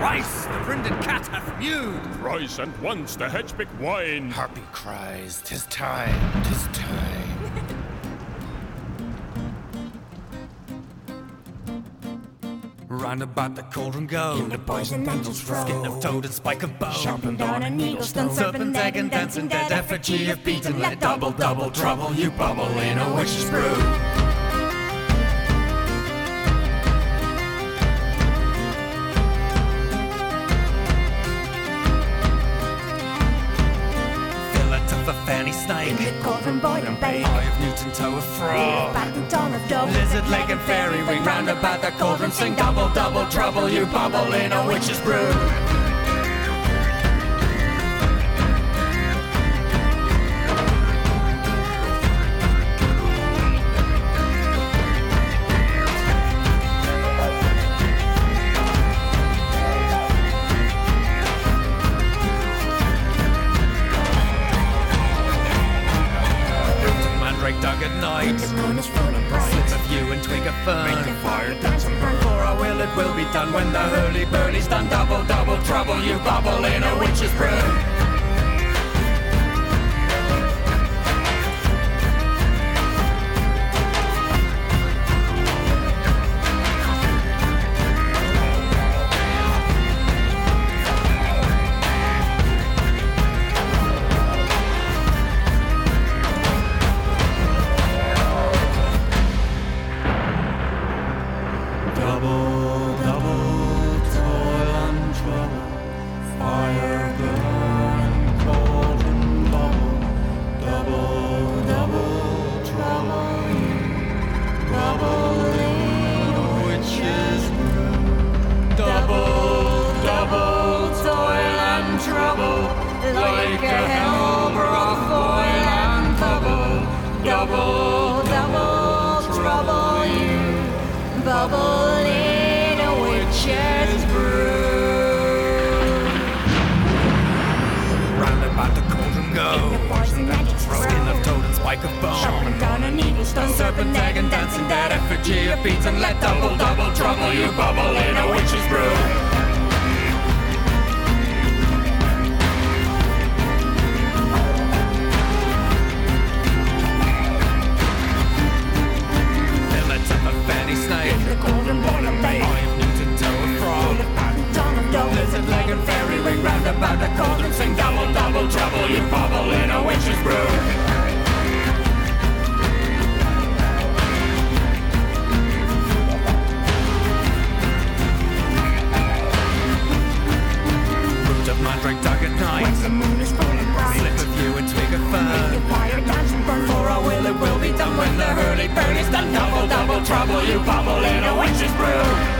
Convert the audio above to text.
Thrice the brinded cat hath mewed. Thrice and once the hedgepick whined. Harpy cries, 'tis time, 'tis time. Round about the cauldron go. In the poison angels roll. Skin of toad and spike of bone. Sharpened on a needle stone. Serpent egg and dancing dead effigy of beaten. Let double trouble you bubble in a witch's brew. Fanny snake, in the cauldron boil and bake. Eye of Newton, toe of frog, patent dawn of dove. Lizard leg and fairy ring. Round about the cauldron sing double trouble you bubble in a witch's brew. Dug at night, the moon is full and bright. Slip of yew and twig of fern. Make the fire dance and burn. For our will it will be done when the hurly-burly's done. Double trouble you bubble in a witch's brew. Like a hell-brought foil and bubble, double trouble you bubble in a witch's brew. Round about the cauldron go, in the poison angels skin of toad and spike of bone. Sharpened on a needle stone. Serpent egg and dancing dead effigy of beaten. Let double trouble you bubble in a witch's brew. Lizard leg and fairy ring. Round about the cauldron sing double trouble you bubble in a witch's brew. Root of mandrake dug at night. When the moon is full and bright. Slip of yew and twig of fern. The fire dance and burn. For our will it will be done when the hurly-burly's done. Double trouble you bubble in a witch's brew.